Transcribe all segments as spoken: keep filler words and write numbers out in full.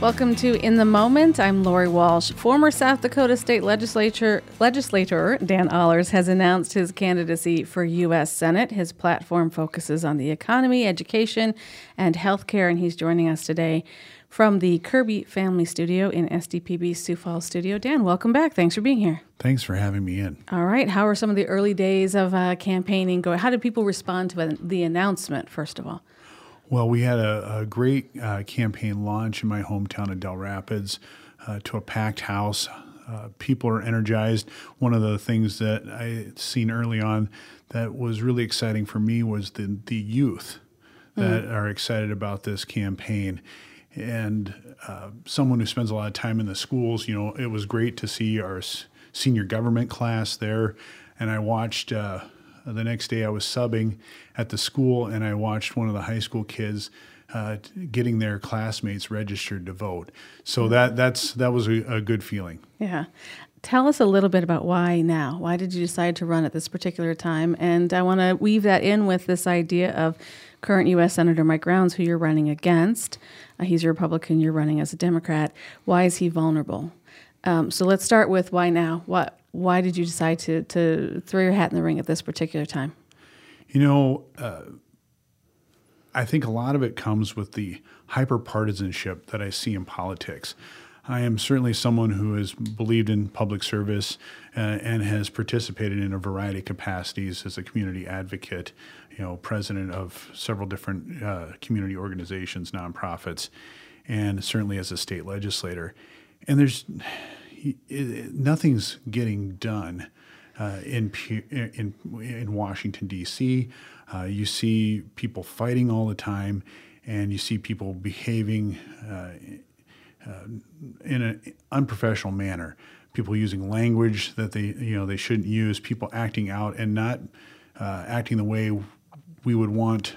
Welcome to In the Moment. I'm Lori Walsh. Former South Dakota State Legislature legislator Dan Ahlers has announced his candidacy for U S Senate. His platform focuses on the economy, education, and healthcare, and he's joining us today from the Kirby Family Studio in S D P B's Sioux Falls studio. Dan, welcome back. Thanks for being here. Thanks for having me in. All right. How are some of the early days of uh, campaigning going? How did people respond to the announcement, first of all? Well, we had a, a great uh, campaign launch in my hometown of Del Rapids uh, to a packed house. Uh, people are energized. One of the things that I seen early on that was really exciting for me was the, the youth that mm. are excited about this campaign. And uh, someone who spends a lot of time in the schools, you know, it was great to see our s- senior government class there. And I watched... Uh, The next day I was subbing at the school, and I watched one of the high school kids uh, getting their classmates registered to vote. So that that's that was a, a good feeling. Yeah. Tell us a little bit about why now. Why did you decide to run at this particular time? And I want to weave that in with this idea of current U S Senator Mike Rounds, who you're running against. Uh, he's a Republican. You're running as a Democrat. Why is he vulnerable? Um, so let's start with why now. What? Why did you decide to, to throw your hat in the ring at this particular time? You know, uh, I think a lot of it comes with the hyper-partisanship that I see in politics. I am certainly someone who has believed in public service uh, and has participated in a variety of capacities as a community advocate, you know, president of several different uh, community organizations, nonprofits, and certainly as a state legislator. And there's... nothing's getting done uh, in, in in Washington, D C Uh, you see people fighting all the time, and you see people behaving uh, uh, in an unprofessional manner. People using language that they you know they shouldn't use. People acting out and not uh, acting the way we would want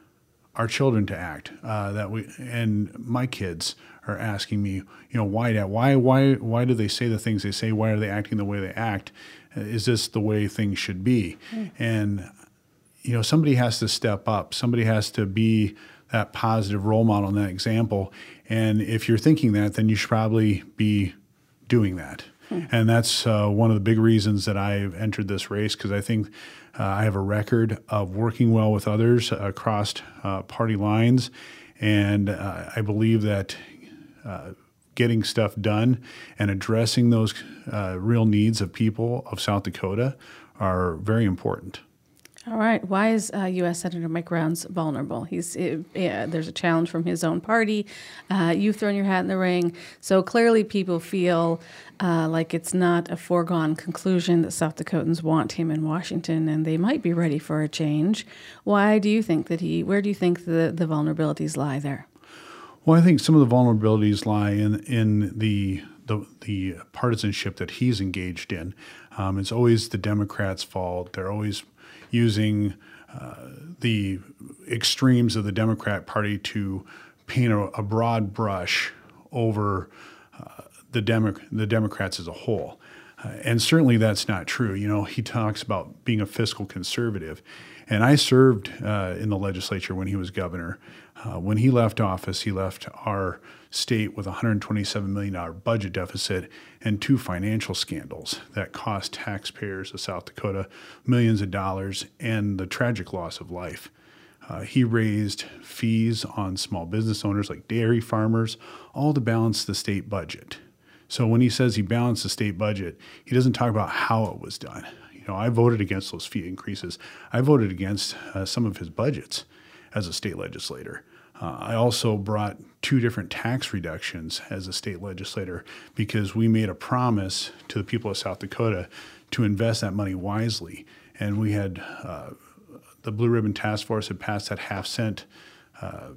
our children to act. Uh, that we and my kids are asking me, you know, why, Dad? Why, why, why do they say the things they say? Why are they acting the way they act? Uh, is this the way things should be? Mm. And you know, somebody has to step up. Somebody has to be that positive role model and that example. And if you're thinking that, then you should probably be doing that. Mm. And that's uh, one of the big reasons that I've entered this race, because I think uh, I have a record of working well with others across uh, party lines. And uh, I believe that Uh, getting stuff done and addressing those uh, real needs of people of South Dakota are very important. All right. Why is uh, U S Senator Mike Rounds vulnerable? He's uh, yeah, there's a challenge from his own party. Uh, you've thrown your hat in the ring. So clearly people feel uh, like it's not a foregone conclusion that South Dakotans want him in Washington, and they might be ready for a change. Why do you think that he, where do you think the, the vulnerabilities lie there? Well, I think some of the vulnerabilities lie in in the the, the partisanship that he's engaged in. Um, it's always the Democrats' fault. They're always using uh, the extremes of the Democrat Party to paint a, a broad brush over uh, the Demo- the Democrats as a whole. Uh, and certainly that's not true. You know, he talks about being a fiscal conservative. And I served uh, in the legislature when he was governor. Uh, when he left office, he left our state with a one hundred twenty-seven million dollars budget deficit and two financial scandals that cost taxpayers of South Dakota millions of dollars and the tragic loss of life. Uh, he raised fees on small business owners like dairy farmers, all to balance the state budget. So when he says he balanced the state budget, he doesn't talk about how it was done. You know, I voted against those fee increases. I voted against uh, some of his budgets as a state legislator. Uh, I also brought two different tax reductions as a state legislator because we made a promise to the people of South Dakota to invest that money wisely. And we had uh, the Blue Ribbon Task Force had passed that half cent uh,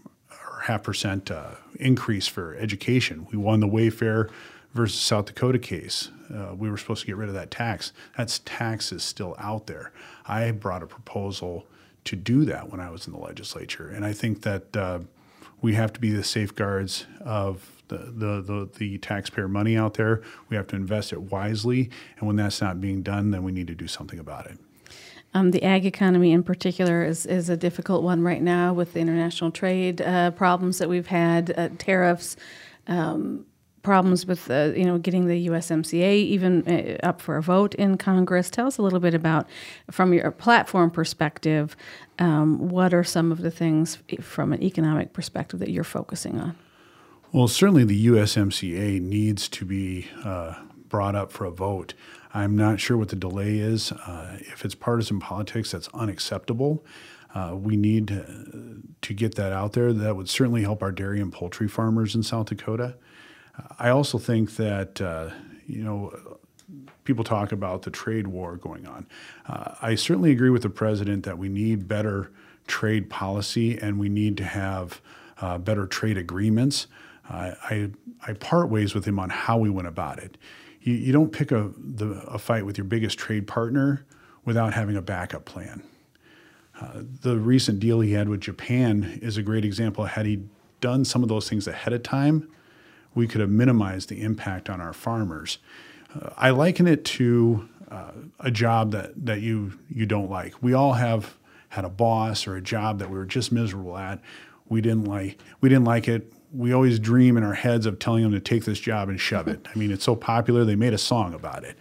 or half percent uh, increase for education. We won the Wayfair versus South Dakota case. Uh, we were supposed to get rid of that tax. That tax is still out there. I brought a proposal to do that when I was in the legislature, and I think that uh, we have to be the safeguards of the, the, the, the taxpayer money out there. We have to invest it wisely, and when that's not being done, then we need to do something about it. Um, the ag economy in particular is, is a difficult one right now with the international trade uh, problems that we've had, uh, tariffs. um, problems with uh, you know getting the U S M C A even uh, up for a vote in Congress. Tell us a little bit about, from your platform perspective, um, what are some of the things from an economic perspective that you're focusing on? Well, certainly the U S M C A needs to be uh, brought up for a vote. I'm not sure what the delay is. Uh, if it's partisan politics, that's unacceptable. Uh, we need to, to get that out there. That would certainly help our dairy and poultry farmers in South Dakota. I also think that, uh, you know, people talk about the trade war going on. Uh, I certainly agree with the president that we need better trade policy and we need to have uh, better trade agreements. Uh, I, I part ways with him on how we went about it. You, you don't pick a, the, a fight with your biggest trade partner without having a backup plan. Uh, the recent deal he had with Japan is a great example. Had he done some of those things ahead of time, we could have minimized the impact on our farmers. Uh, I liken it to uh, a job that, that you you don't like. We all have had a boss or a job that we were just miserable at. We didn't like we didn't like it. We always dream in our heads of telling them to take this job and shove it. I mean, it's so popular, they made a song about it.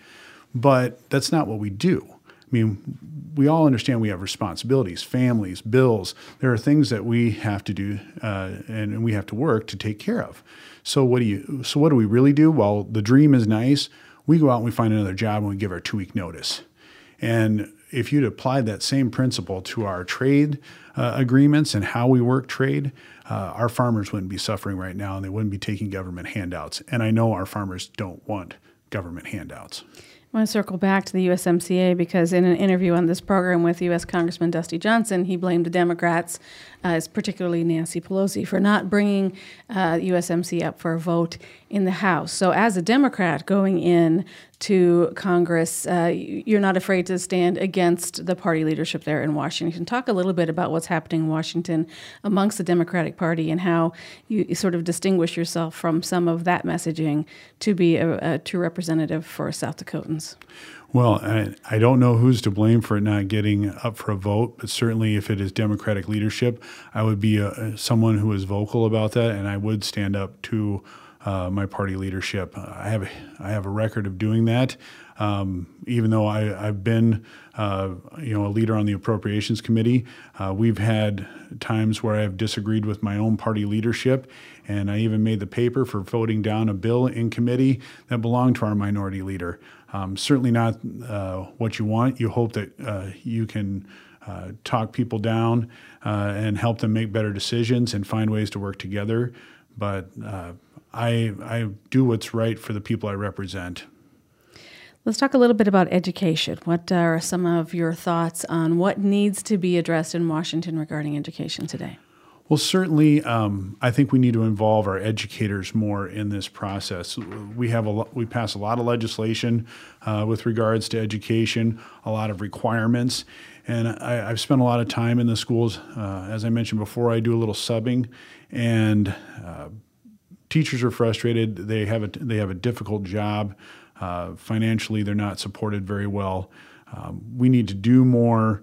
But that's not what we do. I mean, we all understand we have responsibilities, families, bills. There are things that we have to do uh, and we have to work to take care of. So what do you? So what do we really do? Well, the dream is nice. We go out and we find another job and we give our two-week notice. And if you'd applied that same principle to our trade uh, agreements and how we work trade, uh, our farmers wouldn't be suffering right now and they wouldn't be taking government handouts. And I know our farmers don't want government handouts. I want to circle back to the U S M C A because in an interview on this program with U S Congressman Dusty Johnson, he blamed the Democrats, uh, particularly Nancy Pelosi, for not bringing uh, U S M C A up for a vote in the House. So as a Democrat going in to Congress, uh, you're not afraid to stand against the party leadership there in Washington. Talk a little bit about what's happening in Washington amongst the Democratic Party and how you sort of distinguish yourself from some of that messaging to be a, a true representative for South Dakotans. Well, I, I don't know who's to blame for it not getting up for a vote, but certainly if it is Democratic leadership, I would be a, someone who is vocal about that, and I would stand up to uh, my party leadership. I have a, I have a record of doing that. Um, even though I, I've been, uh, you know, a leader on the Appropriations Committee, uh, we've had times where I've disagreed with my own party leadership, and I even made the paper for voting down a bill in committee that belonged to our minority leader. Um, certainly not uh, what you want. You hope that uh, you can uh, talk people down uh, and help them make better decisions and find ways to work together. But uh, I, I do what's right for the people I represent. Let's talk a little bit about education. What are some of your thoughts on what needs to be addressed in Washington regarding education today? Well, certainly, um, I think we need to involve our educators more in this process. We have a lo- we pass a lot of legislation uh, with regards to education, a lot of requirements, and I, I've spent a lot of time in the schools. Uh, as I mentioned before, I do a little subbing, and uh, teachers are frustrated. They have a they have a difficult job. Uh, financially, they're not supported very well. Um, we need to do more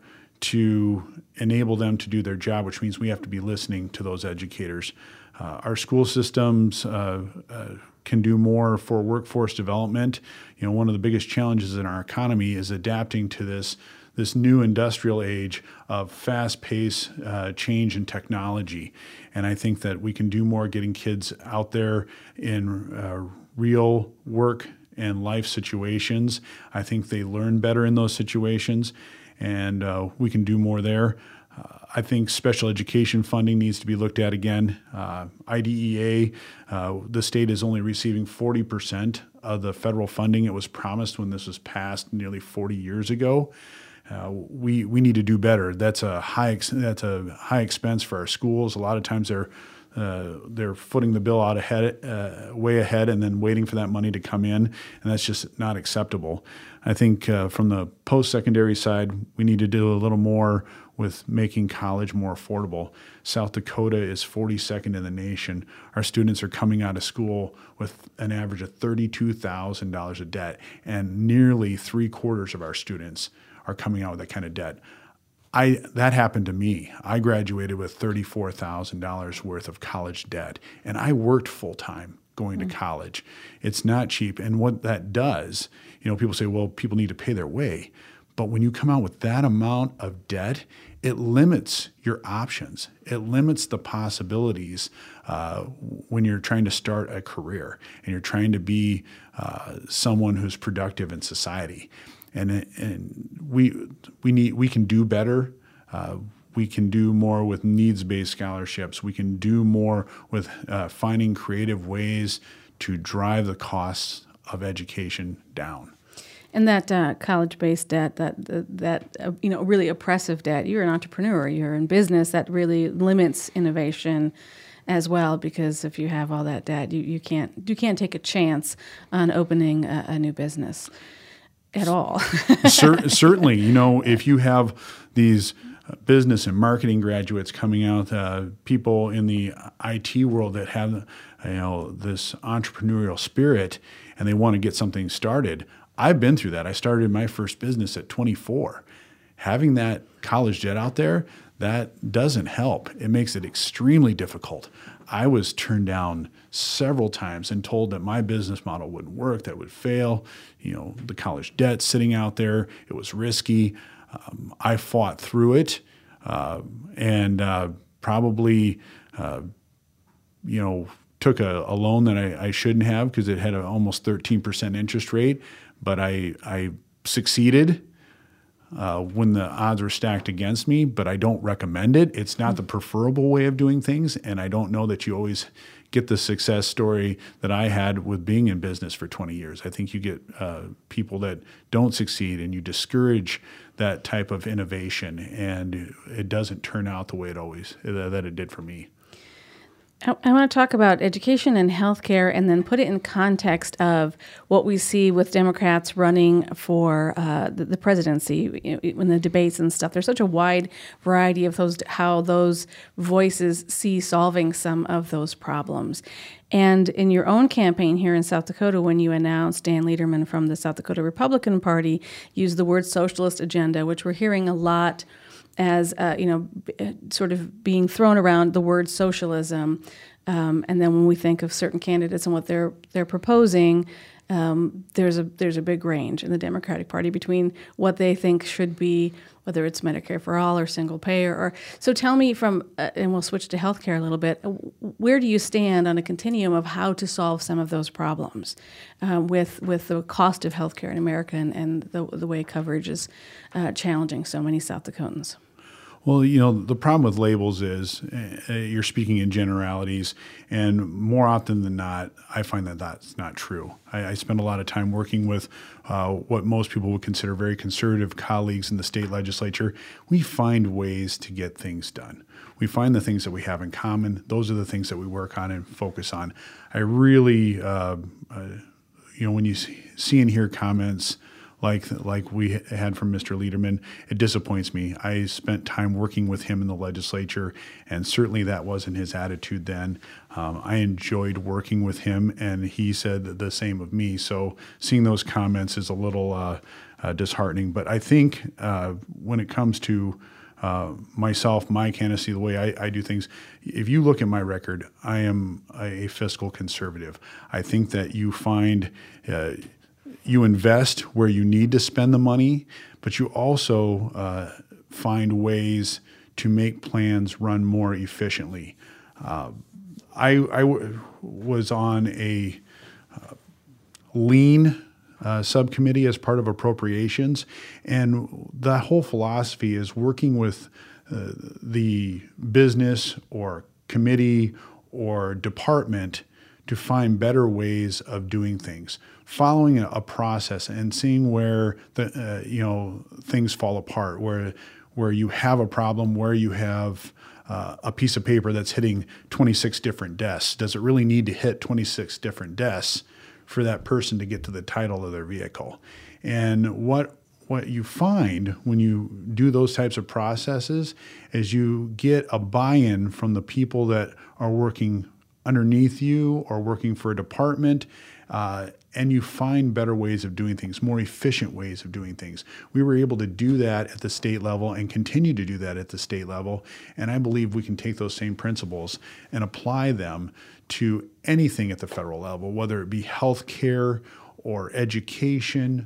to enable them to do their job, which means we have to be listening to those educators. Uh, our school systems uh, uh, can do more for workforce development. You know, one of the biggest challenges in our economy is adapting to this this new industrial age of fast-paced uh, change in technology. And I think that we can do more getting kids out there in uh, real work and life situations. I think they learn better in those situations, and uh, we can do more there. Uh, I think special education funding needs to be looked at again. Uh, I D E A, uh, the state is only receiving forty percent of the federal funding it was promised when this was passed nearly forty years ago. Uh, we we need to do better. That's a high ex- that's a high expense for our schools. A lot of times they're uh, they're footing the bill out ahead, uh, way ahead, and then waiting for that money to come in, and that's just not acceptable. I think uh, from the post-secondary side, we need to do a little more with making college more affordable. South Dakota is forty-second in the nation. Our students are coming out of school with an average of thirty-two thousand dollars of debt, and nearly three quarters of our students are coming out with that kind of debt. I that happened to me. I graduated with thirty-four thousand dollars worth of college debt, and I worked full-time going mm-hmm. to college. It's not cheap. And what that does, you know, people say, well, people need to pay their way. But when you come out with that amount of debt, it limits your options. It limits the possibilities uh, when you're trying to start a career and you're trying to be uh, someone who's productive in society. And, and we we need we can do better. Uh, we can do more with needs-based scholarships. We can do more with uh, finding creative ways to drive the costs of education down. And that uh, college-based debt, that that uh, you know, really oppressive debt. You're an entrepreneur. You're in business. That really limits innovation as well, because if you have all that debt, you, you can't you can't take a chance on opening a, a new business at all. Cer- certainly, you know, if you have these business and marketing graduates coming out, uh, people in the I T world that have, you know, this entrepreneurial spirit and they want to get something started. I've been through that. I started my first business at twenty-four. Having that college debt out there, that doesn't help. It makes it extremely difficult. I was turned down several times and told that my business model wouldn't work, that it would fail. You know, the college debt sitting out there, it was risky. Um, I fought through it uh, and uh, probably, uh, you know, took a, a loan that I, I shouldn't have because it had an almost thirteen percent interest rate. But I, I succeeded uh, when the odds were stacked against me, but I don't recommend it. It's not the preferable way of doing things, and I don't know that you always get the success story that I had with being in business for twenty years. I think you get uh, people that don't succeed, and you discourage that type of innovation, and it doesn't turn out the way it always that it did for me. I, I want to talk about education and healthcare, and then put it in context of what we see with Democrats running for uh, the, the presidency in the debates and stuff. There's such a wide variety of those, how those voices see solving some of those problems. And in your own campaign here in South Dakota, when you announced, Dan Lederman from the South Dakota Republican Party used the word socialist agenda, which we're hearing a lot as, uh, you know, b- sort of being thrown around the word socialism. Um, and then when we think of certain candidates and what they're they're proposing, um, there's a there's a big range in the Democratic Party between what they think should be, whether it's Medicare for all or single payer. Or so tell me from, uh, and we'll switch to healthcare a little bit, where do you stand on a continuum of how to solve some of those problems uh, with with the cost of healthcare in America and, and the, the way coverage is uh, challenging so many South Dakotans? Well, you know, the problem with labels is uh, you're speaking in generalities, and more often than not, I find that that's not true. I, I spend a lot of time working with uh, what most people would consider very conservative colleagues in the state legislature. We find ways to get things done. We find the things that we have in common. Those are the things that we work on and focus on. I really, uh, uh, you know, when you see, see and hear comments like like we had from Mister Lederman, it disappoints me. I spent time working with him in the legislature, and certainly that wasn't his attitude then. Um, I enjoyed working with him, and he said the same of me. So seeing those comments is a little uh, uh, disheartening. But I think uh, when it comes to uh, myself, my candidacy, the way I, I do things, if you look at my record, I am a fiscal conservative. I think that you find uh, you invest where you need to spend the money, but you also uh, find ways to make plans run more efficiently. Uh, I, I w- was on a uh, lean uh, subcommittee as part of appropriations, and the whole philosophy is working with uh, the business or committee or department to find better ways of doing things, following a, a process and seeing where the uh, you know things fall apart, where where you have a problem, where you have uh, a piece of paper that's hitting twenty-six different desks. Does it really need to hit twenty-six different desks for that person to get to the title of their vehicle? And what what you find when you do those types of processes is you get a buy-in from the people that are working underneath you or working for a department, uh, and you find better ways of doing things, more efficient ways of doing things. We were able to do that at the state level and continue to do that at the state level. And I believe we can take those same principles and apply them to anything at the federal level, whether it be health care or education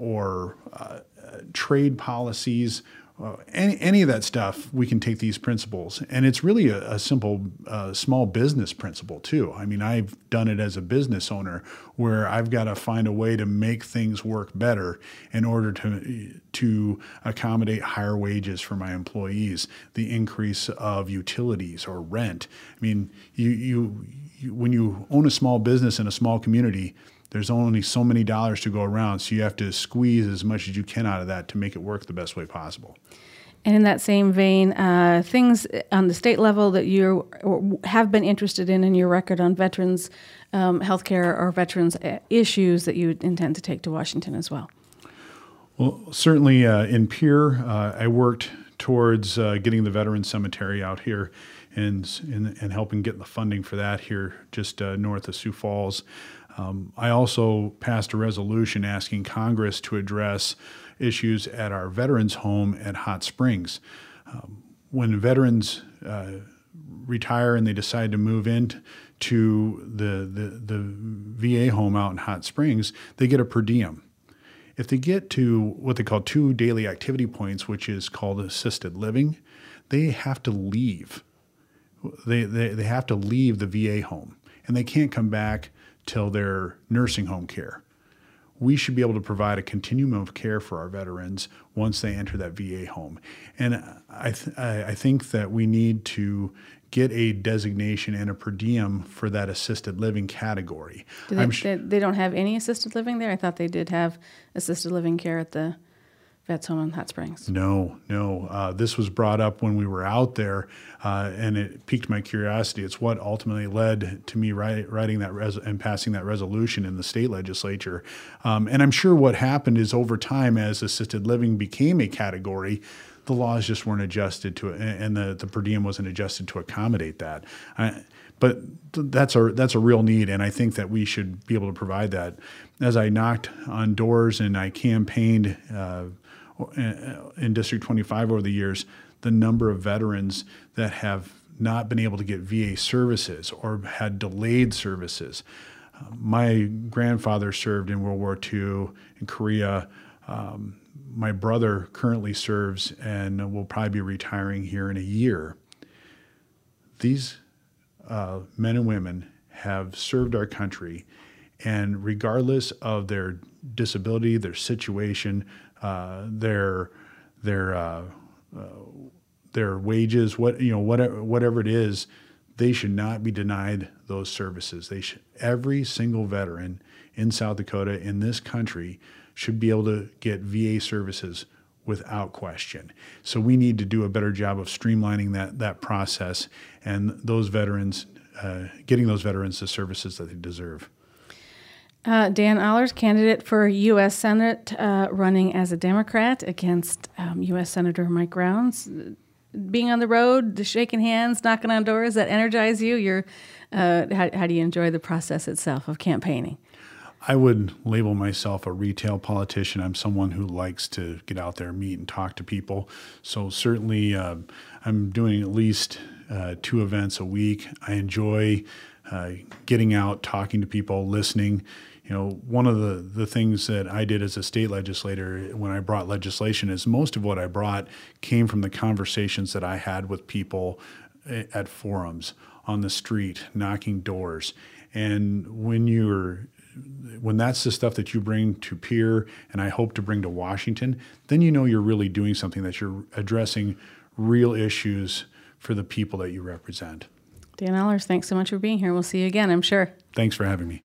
or uh, trade policies. Uh, any, any of that stuff, we can take these principles. And it's really a, a simple uh, small business principle, too. I mean, I've done it as a business owner where I've got to find a way to make things work better in order to, to accommodate higher wages for my employees, the increase of utilities or rent. I mean, you, you, you when you own a small business in a small community, there's only so many dollars to go around, so you have to squeeze as much as you can out of that to make it work the best way possible. And in that same vein, uh, things on the state level that you have been interested in in your record on veterans um, healthcare or veterans issues that you intend to take to Washington as well? Well, certainly uh, in Pierre, uh, I worked towards uh, getting the Veterans Cemetery out here and, and, and helping get the funding for that here just uh, north of Sioux Falls. Um, I also passed a resolution asking Congress to address issues at our veterans home at Hot Springs. Um, when veterans uh, retire and they decide to move in to the, the, the V A home out in Hot Springs, they get a per diem. If they get to what they call two daily activity points, which is called assisted living, they have to leave. They, they, they have to leave the V A home, and they can't come back till their nursing home care. We should be able to provide a continuum of care for our veterans once they enter that V A home. And I, th- I think that we need to get a designation and a per diem for that assisted living category. Do they, sh- they, they don't have any assisted living there? I thought they did have assisted living care at the Vets Home in Hot Springs. No, no. Uh, this was brought up when we were out there, uh, and it piqued my curiosity. It's what ultimately led to me write, writing that res- and passing that resolution in the state legislature. Um, and I'm sure what happened is over time, as assisted living became a category, the laws just weren't adjusted to it, and the, the per diem wasn't adjusted to accommodate that. Uh, but that's a that's a real need, and I think that we should be able to provide that. As I knocked on doors and I campaigned uh, in District twenty-five over the years, the number of veterans that have not been able to get V A services or had delayed services. Uh, my grandfather served in World War Two in Korea. Um, my brother currently serves and will probably be retiring here in a year. These uh, men and women have served our country, and regardless of their disability, their situation, uh, their their uh, uh, their wages, what you know, whatever whatever it is, they should not be denied those services. They should, every single veteran in South Dakota, in this country, should be able to get V A services without question. So we need to do a better job of streamlining that that process and those veterans, uh, getting those veterans the services that they deserve. Uh, Dan Allers, candidate for U S Senate, uh, running as a Democrat against um, U S Senator Mike Rounds. Being on the road, the shaking hands, knocking on doors, that energize you? You're, uh, how, how do you enjoy the process itself of campaigning? I would label myself a retail politician. I'm someone who likes to get out there, meet, and talk to people. So certainly uh, I'm doing at least uh, two events a week. I enjoy uh, getting out, talking to people, listening. You know, one of the, the things that I did as a state legislator when I brought legislation is most of what I brought came from the conversations that I had with people at forums, on the street, knocking doors. And when you're when that's the stuff that you bring to Pierre, and I hope to bring to Washington, then you know you're really doing something, that you're addressing real issues for the people that you represent. Dan Allers, thanks so much for being here. We'll see you again, I'm sure. Thanks for having me.